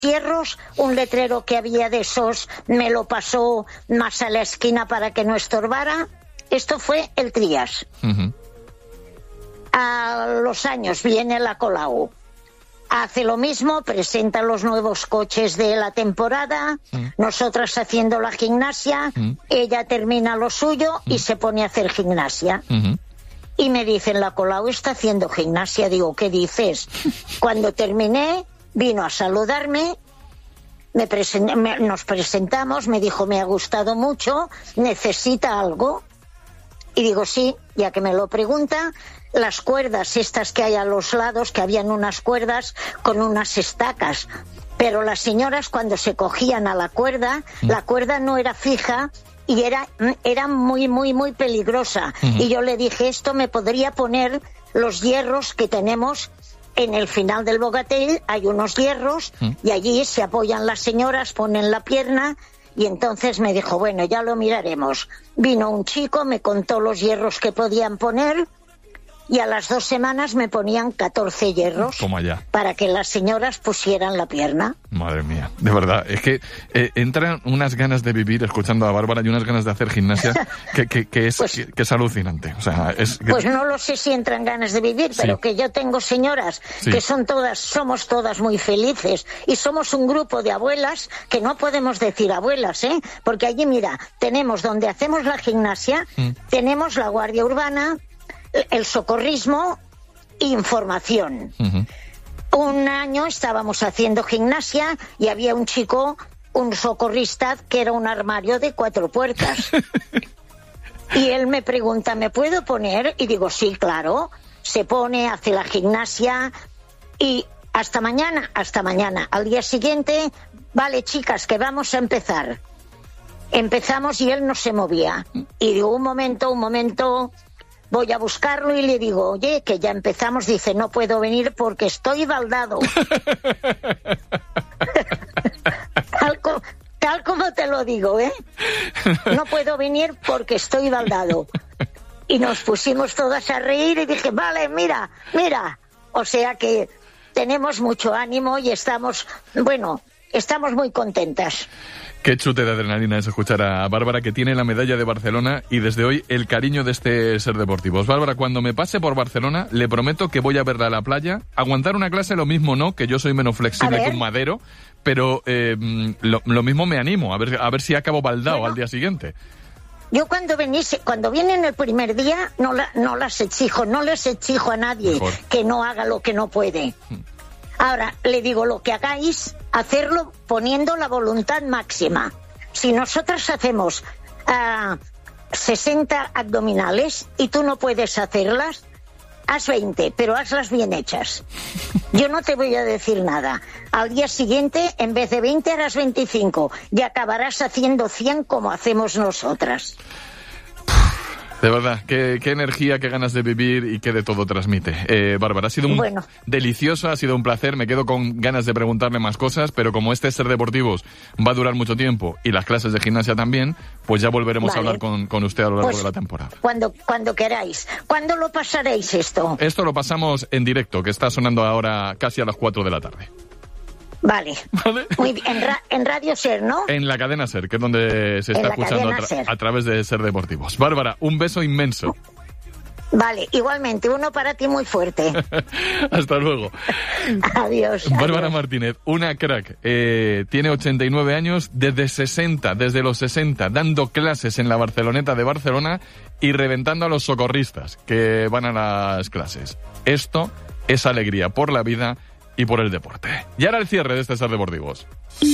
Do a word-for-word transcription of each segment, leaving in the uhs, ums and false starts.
hierros, un letrero que había de esos me lo pasó más a la esquina para que no estorbara. Esto fue el Trías. Uh-huh. A los años viene la Colau. Hace lo mismo, presenta los nuevos coches de la temporada, uh-huh. nosotras haciendo la gimnasia, uh-huh. ella termina lo suyo uh-huh. y se pone a hacer gimnasia. Uh-huh. Y me dicen, la Colau está haciendo gimnasia. Digo, ¿qué dices? Cuando terminé, vino a saludarme, me presen- me, nos presentamos, me dijo, me ha gustado mucho, ¿necesita algo? Y digo, sí, ya que me lo pregunta. Las cuerdas estas que hay a los lados, que habían unas cuerdas con unas estacas, pero las señoras cuando se cogían a la cuerda, mm. la cuerda no era fija y era, era muy, muy, muy peligrosa. Mm-hmm. Y yo le dije, esto me podría poner los hierros que tenemos en el final del Bogatell, hay unos hierros mm. y allí se apoyan las señoras, ponen la pierna. Y entonces me dijo, bueno, ya lo miraremos. Vino un chico, me contó los hierros que podían poner y a las dos semanas me ponían catorce hierros. Toma ya. Para que las señoras pusieran la pierna. Madre mía, de verdad, es que eh, entran unas ganas de vivir escuchando a Bárbara y unas ganas de hacer gimnasia que, que, que, es, pues, que, que es alucinante. O sea, es que... Pues no lo sé si entran ganas de vivir, pero sí. que yo tengo señoras sí. que son todas, somos todas muy felices y somos un grupo de abuelas que no podemos decir abuelas, ¿eh? Porque allí, mira, tenemos donde hacemos la gimnasia, mm. tenemos la guardia urbana, el socorrismo e información. Uh-huh. Un año estábamos haciendo gimnasia y había un chico, un socorrista, que era un armario de cuatro puertas. Y él me pregunta, ¿me puedo poner? Y digo, sí, claro. Se pone, hace la gimnasia y hasta mañana, hasta mañana. Al día siguiente, vale, chicas, que vamos a empezar. Empezamos y él no se movía. Y digo, un momento, un momento... Voy a buscarlo y le digo, oye, que ya empezamos. Dice, no puedo venir porque estoy baldado. tal, co- tal como te lo digo, ¿eh? No puedo venir porque estoy baldado. Y nos pusimos todas a reír y dije, vale, mira, mira. O sea que tenemos mucho ánimo y estamos, bueno, estamos muy contentas. Qué chute de adrenalina es escuchar a Bárbara, que tiene la medalla de Barcelona y desde hoy el cariño de este Ser Deportivos. Bárbara, cuando me pase por Barcelona, le prometo que voy a verla a la playa. Aguantar una clase lo mismo no, que yo soy menos flexible que un madero, pero eh, lo, lo mismo me animo, a ver, a ver si acabo baldado bueno, al día siguiente. Yo cuando venís, cuando vienen el primer día, no, la, no las exijo, no les exijo a nadie Mejor. que no haga lo que no puede. Hmm. Ahora, le digo, lo que hagáis, hacerlo poniendo la voluntad máxima. Si nosotras hacemos uh, sesenta abdominales y tú no puedes hacerlas, haz veinte, pero hazlas bien hechas. Yo no te voy a decir nada. Al día siguiente, en vez de veinte, harás veinticinco y acabarás haciendo cien como hacemos nosotras. De verdad, qué, qué energía, qué ganas de vivir y qué de todo transmite. Eh, Bárbara, ha sido un bueno. delicioso, ha sido un placer. Me quedo con ganas de preguntarle más cosas, pero como este Ser Deportivos va a durar mucho tiempo y las clases de gimnasia también, pues ya volveremos vale. a hablar con, con usted a lo largo pues, de la temporada. Cuando, cuando queráis. ¿Cuándo lo pasaréis esto? Esto lo pasamos en directo, que está sonando ahora casi a las cuatro de la tarde. Vale. ¿Vale? Muy bien. En, ra- en Radio Ser, ¿no? En la cadena Ser, que es donde se está escuchando a, tra- a través de Ser Deportivos. Bárbara, un beso inmenso. Vale, igualmente, uno para ti muy fuerte. Hasta luego. Adiós. Bárbara adiós. Martínez, una crack. Eh, tiene ochenta y nueve años, desde sesenta, desde los sesenta, dando clases en la Barceloneta de Barcelona y reventando a los socorristas que van a las clases. Esto es alegría por la vida y por el deporte. Y ahora el cierre de este Ser Deportivos.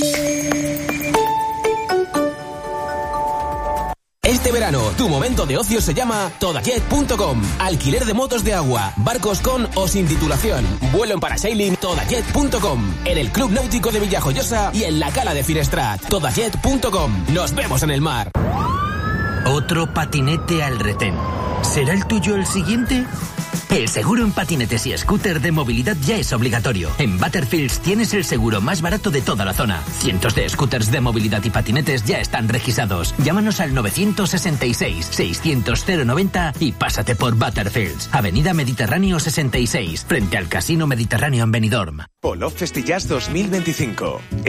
Este verano, tu momento de ocio se llama todajet punto com. Alquiler de motos de agua, barcos con o sin titulación. Vuelo en parasailing, todajet punto com. En el Club Náutico de Villajoyosa y en la Cala de Finestrat. todajet punto com. Nos vemos en el mar. Otro patinete al retén. ¿Será el tuyo el siguiente? El seguro en patinetes y scooter de movilidad ya es obligatorio. En Butterfields tienes el seguro más barato de toda la zona. Cientos de scooters de movilidad y patinetes ya están registrados. Llámanos al nueve seis seis, seiscientos, cero noventa y pásate por Butterfields. Avenida Mediterráneo sesenta y seis, frente al Casino Mediterráneo en Benidorm. Polo Festi Jazz dos mil veinticinco.